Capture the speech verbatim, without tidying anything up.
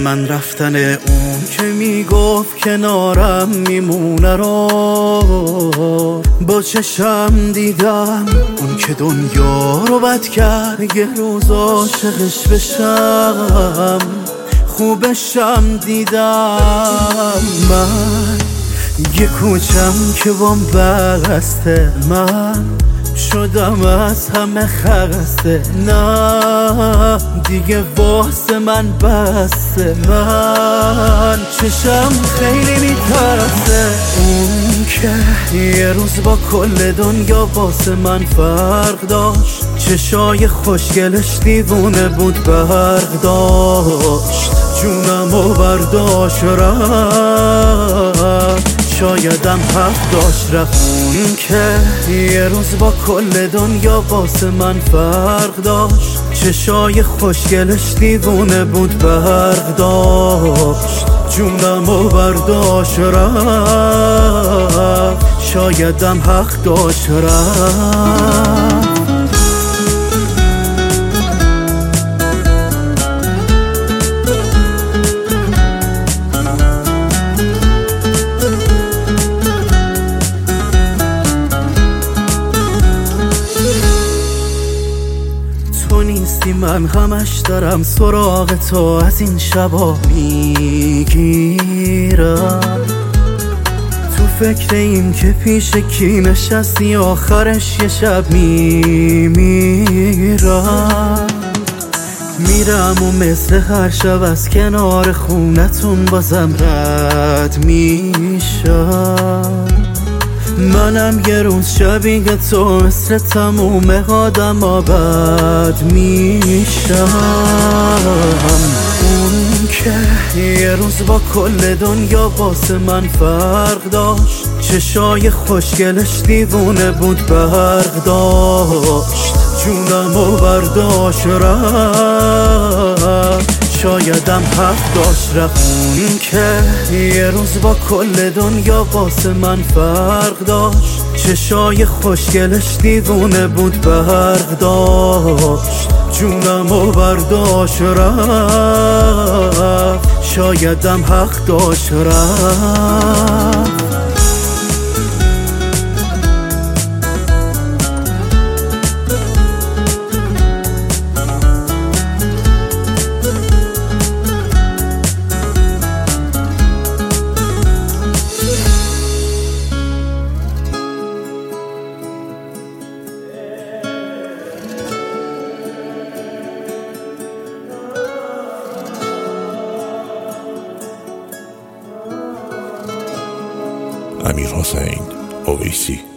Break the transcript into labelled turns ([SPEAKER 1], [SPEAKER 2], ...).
[SPEAKER 1] من رفتن اون که میگفت کنارم میمونه رو با چشم دیدم، اون که دنیا رو بد کرد یه روز عاشقش بشم خوبشم دیدم. من یه کوچم که بام بسته، من شدم از همه خسته، نه دیگه واسه من بسته، من چشم خیلی میترسه. اون که یه روز با کل دنیا واسه من فرق داشت، چشای خوشگلش دیوونه بود برق داشت، جونم و برداشت رفت، شایدم حق داشت رفت. اون که یه روز با کل دنیا واسه من فرق داشت، چشای خوشگلش دیوونه بود برق داشت، جونم و برداشت رفت، شایدم حق داشت رفت. تو نیستی من همش دارم سراغ تو، از این شبا میگیرم، تو فکر این که پیش کی نشستی آخرش یه شب میمیرم. میرم و مثل هر شب از کنار خونتون بازم رد میشم، منم یه روز شبیه تو مثل تموم آدم آباد میشم. اون که یه روز با کل دنیا واسه من فرق داشت، چشای خوشگلش دیوونه بود برق داشت، جونم و برداشت رفت، شایدم حق داشت رفت. اون که یه روز با کل دنیا واسه من فرق داشت، چشای خوشگلش دیوونه بود برق داشت، جونم و برداشت رفت، شایدم حق داشت رفت.
[SPEAKER 2] امیر حسین اویسی.